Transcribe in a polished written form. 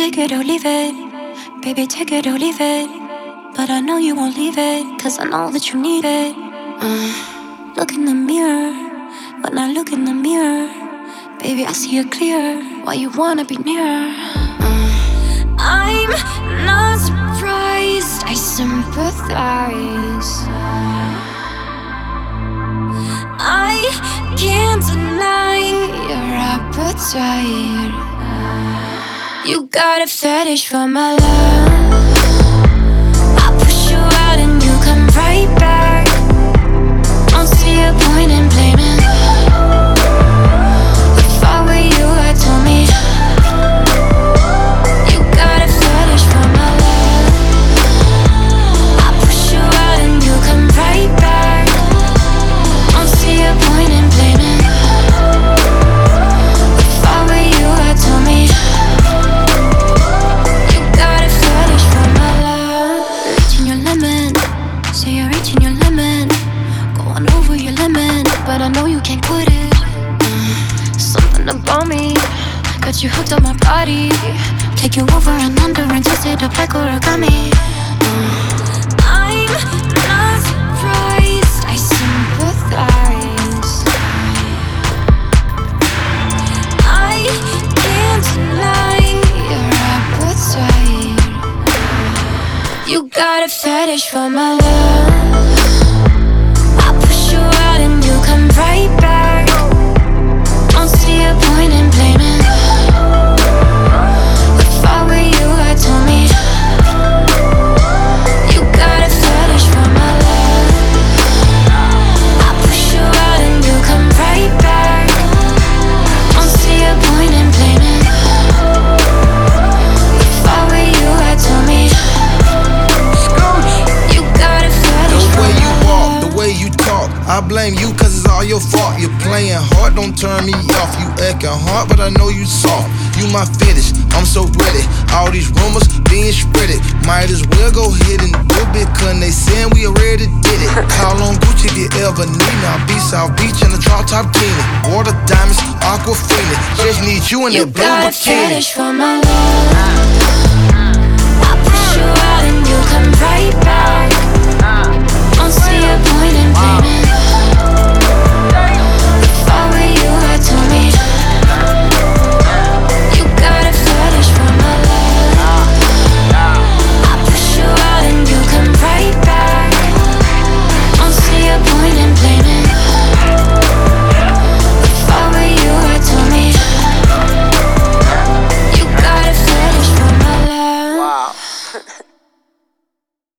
take it or leave it. Baby, take it or leave it. But I know you won't leave it, 'cause I know that you need it. Look in the mirror. When I look in the mirror, baby, I see it clear. Why you wanna be near? I'm not surprised, I sympathize. I can't deny your appetite. You got a fetish for my love. I push you out and you come right back. Don't see a point in blaming. If I were you, I'd tell me. You got a fetish for my love. I push you out and you come right back. Don't see a point in blaming. If I were you, I'd tell me. You got a fetish for my love. Reaching your limit, say you're reaching your limit. Going over your limit, but I know you can't quit it. Something about me got you hooked on my body. Take you over and under and twist it up like origami. I'm not surprised, I sympathize. I can't deny your appetite. You got a fetish for my love. I push you out and you come right back. Don't see a point in blaming. If I were you, I'd tell me. You got a fetish for my love. I push you out and you come right back. Don't see a point in blaming. If I were you, I'd tell me. You got a fetish for my love. The way you talk, I blame you 'cause it's all your fault. You're playing hard, don't turn me off. You acting hard, but I know you soft. You my fetish, I'm so ready. All these rumors being spreaded. Might as well go ahead and do it, 'cause they saying we already did it. Call on Gucci if you ever need. Now be South Beach in the drop top bikini. Water diamonds, aquafina. Just need you in that blue You got a bikini. fetish for my love. I push you out and you come right back. Don't see a point in blaming.